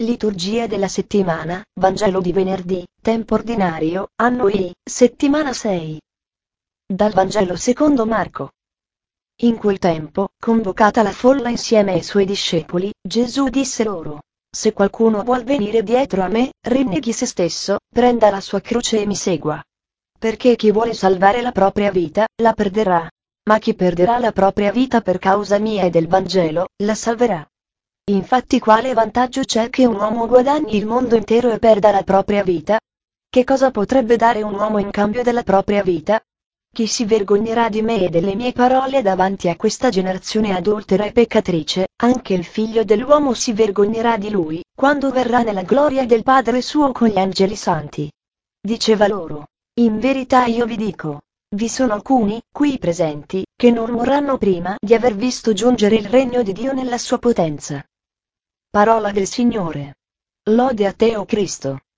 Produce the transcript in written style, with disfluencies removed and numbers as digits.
Liturgia della settimana, Vangelo di venerdì, tempo ordinario, anno I, settimana 6. Dal Vangelo secondo Marco. In quel tempo, convocata la folla insieme ai suoi discepoli, Gesù disse loro: Se qualcuno vuol venire dietro a me, rinneghi se stesso, prenda la sua croce e mi segua. Perché chi vuole salvare la propria vita, la perderà. Ma chi perderà la propria vita per causa mia e del Vangelo, la salverà. Infatti quale vantaggio c'è che un uomo guadagni il mondo intero e perda la propria vita? Che cosa potrebbe dare un uomo in cambio della propria vita? Chi si vergognerà di me e delle mie parole davanti a questa generazione adultera e peccatrice, anche il figlio dell'uomo si vergognerà di lui, quando verrà nella gloria del Padre suo con gli angeli santi. Diceva loro: In verità io vi dico, vi sono alcuni, qui presenti, che non morranno prima di aver visto giungere il regno di Dio nella sua potenza. Parola del Signore. Lode a te, o Cristo.